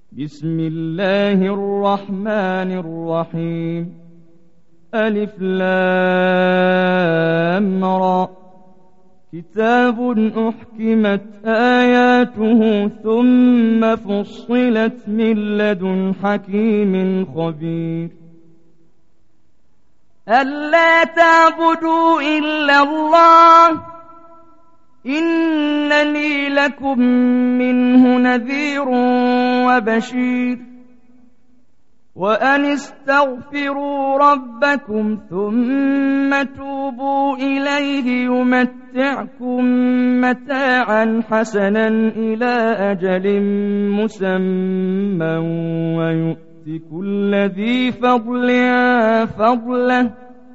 بسم الله الرحمن الرحيم ألف لام را كتاب أحكمت آياته ثم فصلت من لدن حكيم خبير ألا تعبدوا إلا الله إنني لكم منه نذير وبشير وأن استغفروا ربكم ثم توبوا إليه يمتعكم متاعا حسنا إلى أجل مسمى ويؤت كل ذي فضل فضله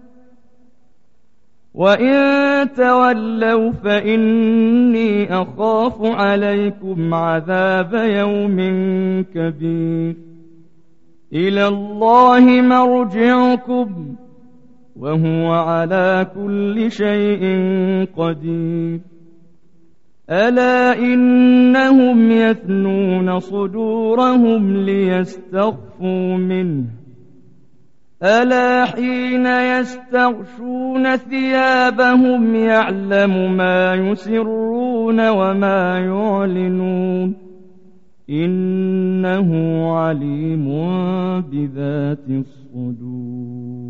وإن تولوا فإني أخاف عليكم عذاب يوم كبير إلى الله مرجعكم وهو على كل شيء قدير ألا إنهم يثنون صدورهم ليستخفوا منه ألا حين يستغشون ثيابهم يعلم ما يسرون وما يعلنون إنه عليم بذات الصدور